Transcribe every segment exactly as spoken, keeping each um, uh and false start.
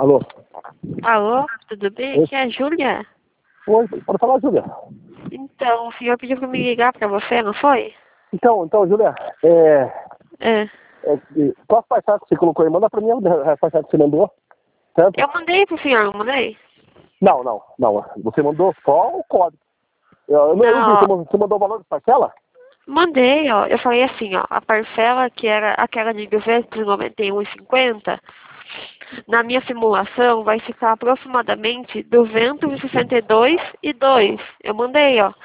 Alô? Alô, tudo bem? Oi. Aqui é a Júlia. Oi, pode falar, Júlia. Então, o senhor pediu para me ligar para você, não foi? Então, então, Júlia, é, É. é, qual a passagem que você colocou aí? Manda pra mim a passagem que você mandou, certo? Eu mandei pro senhor, não mandei? Não, não, não. Você mandou só o código. Eu, eu não, eu não vi, Não, você ó, mandou, você mandou o valor de parcela? mandei, ó. Eu falei assim, ó, a parcela que era aquela de duzentos e noventa e um reais e cinquenta centavos, na minha simulação vai ficar aproximadamente duzentos e sessenta e dois reais e dois centavos. Eu mandei, ó.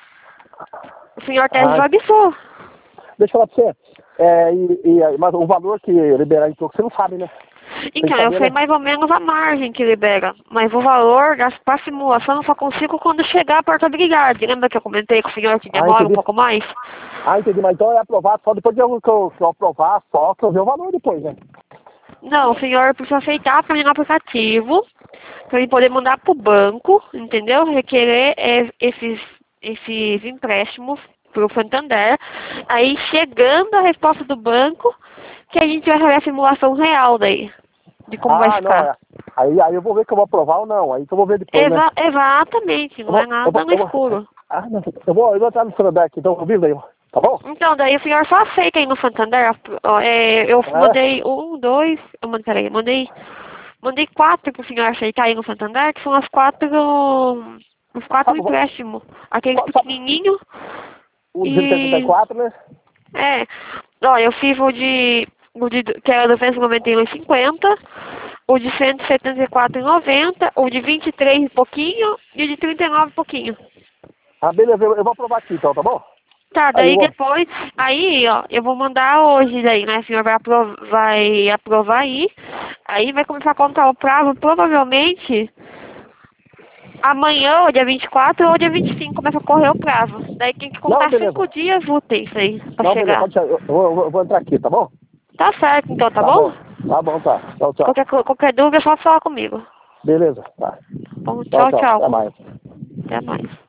O senhor até Ah, desavisou. deixa eu falar pra você. É, e, e, mas o valor que liberar em troco, você não sabe, né? Tem que Então, eu saber, sei né? mais ou menos a margem que libera, mas o valor para a simulação eu só consigo quando chegar a portabilidade. Lembra que eu comentei com o senhor que Ah, demora um entendi. pouco mais? Ah, entendi. Mas então é aprovado só depois de eu, que, eu, que eu aprovar, só que eu ver o valor depois, né? Não, o senhor precisa aceitar para ir no aplicativo, para ele poder mandar para o banco, entendeu? Requerer é, esses, esses empréstimos para o Santander. Aí, chegando a resposta do banco, que a gente vai fazer a simulação real daí, de como vai Ah, não, ficar. é. Aí, aí eu vou ver que eu vou aprovar ou não. Aí que eu vou ver depois, né? Exa exatamente, Eu não é vou, eu nada vou, no eu vou. escuro. Ah, não. Eu vou, eu vou entrar no Santander aqui, então eu vi daí, tá bom? Então, daí o senhor só aceita aí no Santander. Ó, é, eu É? mandei um, dois, eu mandei, peraí, mandei, mandei quatro pro senhor aceitar aí no Santander, que são as quatro, os quatro Sabe, empréstimos. Aqueles sabe, pequenininhos o duzentos e setenta e e, quatro, né? é, ó, eu fiz o de, o de que era duzentos e noventa e um reais e cinquenta centavos, o de cento e setenta e quatro reais e noventa centavos, o de vinte e três e pouquinho e o de trinta e nove e pouquinho. Ah, beleza, eu, eu vou aprovar aqui então, tá bom? Tá, Aí eu daí vou. depois, aí, ó, eu vou mandar hoje daí, né? O senhor vai aprovar, vai aprovar aí, aí vai começar a contar o prazo, provavelmente, amanhã, ou dia vinte e quatro, ou dia vinte e cinco, começa a correr o prazo. Daí tem que Não, contar beleza. cinco dias úteis aí, pra Não, beleza, chegar. pode deixar. Eu, eu, vou, eu vou entrar aqui, tá bom? Tá certo, então, tá Tá bom? bom. Tá bom, tá. Tchau, tchau. Qualquer, co- qualquer dúvida é só falar comigo. Beleza, tá. Bom, Tchau, tchau, tchau. tchau. Até mais. Até mais.